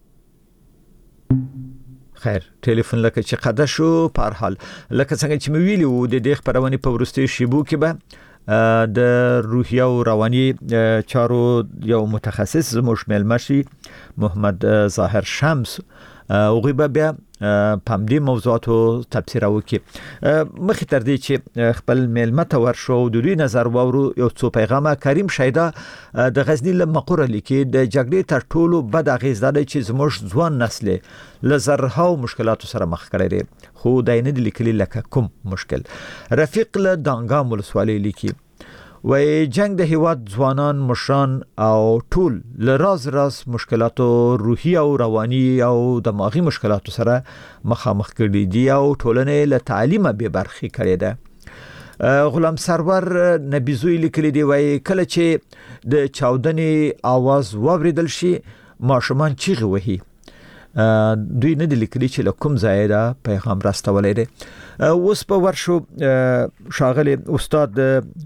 خیر ټلیفون لکه چې قدا شو په هر حال لکه څنګه چې مې ویلو د دې خبرونه په ورستي شیبو کې به د روحیه او رواني چارو یو متخصص زموږ ملمشي محمد ظاهر شمس او غیبه بیا پامدی موضوعاتو تفسیر وکي مخې تر دې چې خپل ملمت ورشو د دوی نظر وورو یو څو پیغامه کریم شایدا د غزنی له مقوره لیکي د جګړې تر ټولو بد اغیز ده چې زموږ ځوان نسل لزرها او مشکلاتو سره مخ کړي دي خو داینه د لیکلي لکه کوم مشکل رفیق له دانګام ولسوالۍ لیکي وای جنگ د هیواد ځوانان مشران او ټول لراز مشکلاتو روحي او رواني او دماغي مشکلاتو سره مخامخ کړي دي او ټولنه له تعلیمه به برخي کړي ده غلام سرور نبیزوی لیکلی دی وای کله چې د چاودنې आवाज واوریدل شي ماشومان چیغه وهي دوی نه د لیکلي چې لکم زایده پیغام راستولې ده اوس په ورشو شاغل استاد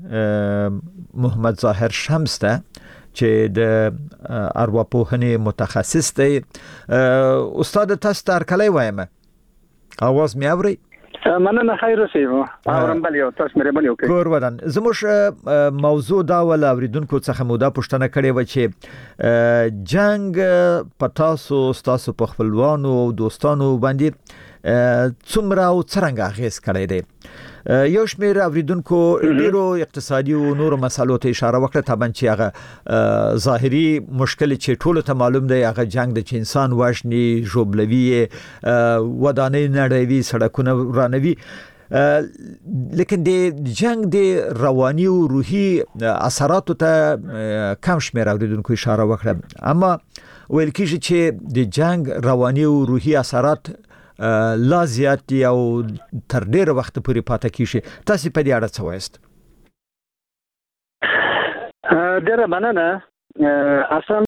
محمد ظاهر شمس ته چې د ارواپوهنې متخصص دی استاد تاسو تر کله وایم اواز مې اوري مننه خیر اوسئ اورم بل یو تاسو مهرباني وکړئ کور ودان زموږ موضوع دا ول اوریدونکو څخه مودا پښتنه کړې و چې جنگ پتاسو تاسو په خپلوانو او دوستانو باندې څومره او څنګه اغیز کړی دی یو شمېر اوریدونکو ډیرو اقتصادي او نور مسالو ته اشاره وکړه طبعا چې هغه ظاهري مشکل چې ټول ته معلوم دی هغه جنگ د انسان واشني جوړبلوي ودانې نړیوي سړکونه ورانوي لیکن د جنگ د رواني او روحي اثراتو ته کم شمېر اوریدونکو اشاره وکړه اما ویل کېږي چې د جنگ رواني او روحي اثرات لا زیات دی او تر ډیره وخت پورې پاتې کیږي تاسو په دې اړه څه وایست ډیره مننه اصلا